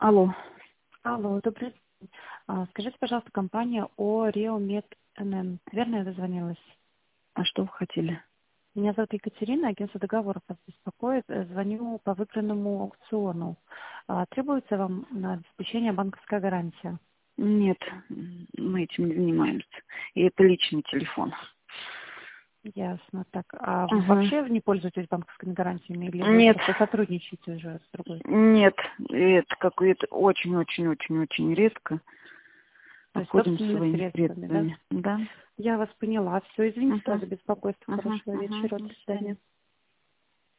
Алло. Алло, добрый день. Скажите, пожалуйста, компания ОРИО Мед НН. Верно я дозвонилась? А что вы хотели? Меня зовут Екатерина, агентство договоров вас беспокоит. Звоню по выигранному аукциону. Требуется вам на обеспечение банковская гарантия? Нет, мы этим не занимаемся. И это личный телефон. Ясно. Так, а вы Ага. вообще не пользуетесь банковскими гарантиями или вы Нет. просто сотрудничаете уже с другой? Нет, это какое-то очень-очень-очень-очень редко. То есть Обходим собственными своими средствами, да? средствами. Да. Я вас поняла. Все, извините Ага. за беспокойство. Ага. Хорошего Ага. вечера. До До свидания. свидания.